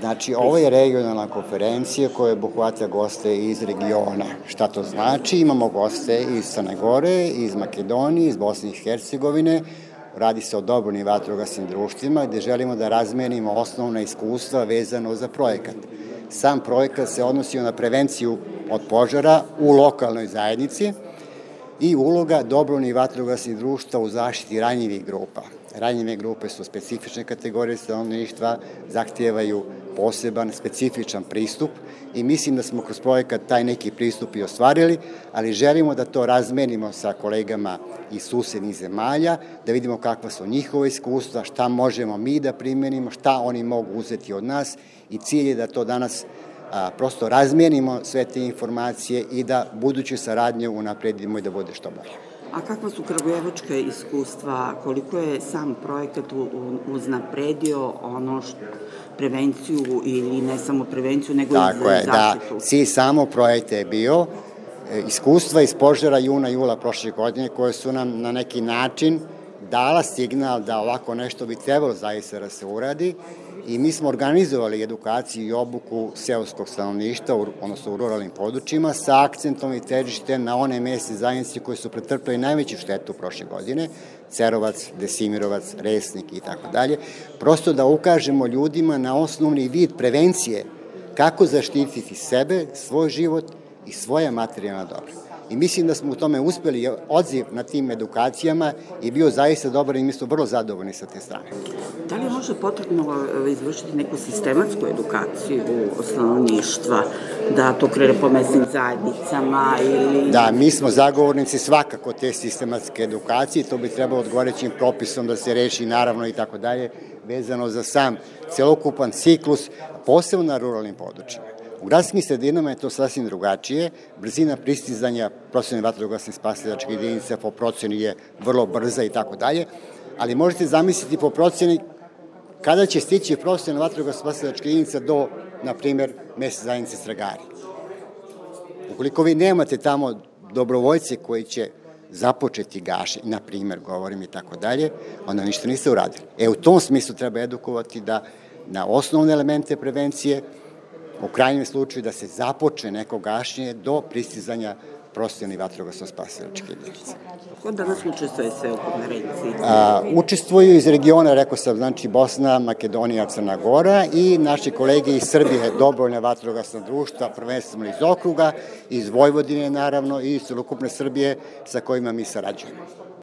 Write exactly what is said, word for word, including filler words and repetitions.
Znači, ovo je regionalna konferencija koja obuhvata goste iz regiona. Šta to znači? Imamo goste iz Crne Gore, iz Makedonije, iz Bosne i Hercegovine. Radi se o dobrovoljnim vatrogasnim društvima gde želimo da razmenimo osnovna iskustva vezano za projekat. Sam projekat se odnosi na prevenciju od požara u lokalnoj zajednici i uloga dobrovoljnih vatrogasnih društva u zaštiti ranjivih grupa. Ranjive grupe su specifične kategorije stanovništva, zahtijevaju poseban, specifičan pristup i mislim da smo kroz projekat taj neki pristup i ostvarili, ali želimo da to razmenimo sa kolegama iz susednih zemalja, da vidimo kakva su njihova iskustva, šta možemo mi da primenimo, šta oni mogu uzeti od nas i cilj je da to danas a, prosto razmenimo sve te informacije i da buduću saradnju unapredimo i da bude što bolje. A kakva su kragujevačka iskustva, koliko je sam projekat uznapredio ono što, prevenciju ili ne samo prevenciju, nego i zaštitu? Tako je, da. Cilj samog projekta je bio iskustva iz požara juna, jula prošle godine koje su nam na neki način dala signal da ovako nešto bi trebalo zaista da se uradi i mi smo organizovali edukaciju i obuku seoskog stanovništva, odnosno u ruralnim područjima, sa akcentom i težištem na one mesne zajednice koje su pretrpeli najveću štetu prošle godine, Cerovac, Desimirovac, Resnik i tako dalje, prosto da ukažemo ljudima na osnovni vid prevencije kako zaštititi sebe, svoj život i svoje materijalne dobra. I mislim da smo u tome uspeli, odziv na tim edukacijama je bio zaista dobar i mi smo vrlo zadovoljni sa te strane. Da li je možda potrebno izvršiti neku sistematsku edukaciju stanovništva, da to krene po mesnim zajednicama ili... Da, mi smo zagovornici svakako te sistematske edukacije, to bi trebalo odgovarajućim propisom da se reši naravno i tako dalje, vezano za sam celokupan ciklus, posebno na ruralnim područjima. U gradskim sredinama je to sasvim drugačije, brzina pristizanja profesionalnih vatrogasnih spasilačkih jedinica po proceni je vrlo brza i tako dalje, ali možete zamisliti po proceni kada će stići profesionalna vatrogasna spasilačka jedinica do, na primer, mesne zajednice Stragari. Ukoliko vi nemate tamo dobrovoljce koji će započeti gašenje, na primer, govorim i tako dalje, onda ništa niste uradili. E, u tom smislu treba edukovati da na osnovne elemente prevencije, u krajnjem slučaju da se započne neko gašenje do pristizanja profesionalnih vatrogasno-spasilačkih jedinica. Ko danas učestvuje sve u konferenciji? Učestvuju iz regiona, rekao sam, znači Bosna, Makedonija, Crna Gora i naši kolege iz Srbije, dobrovoljna vatrogasna društva, prvenstveno iz okruga, iz Vojvodine naravno i iz celokupne Srbije sa kojima mi sarađujemo.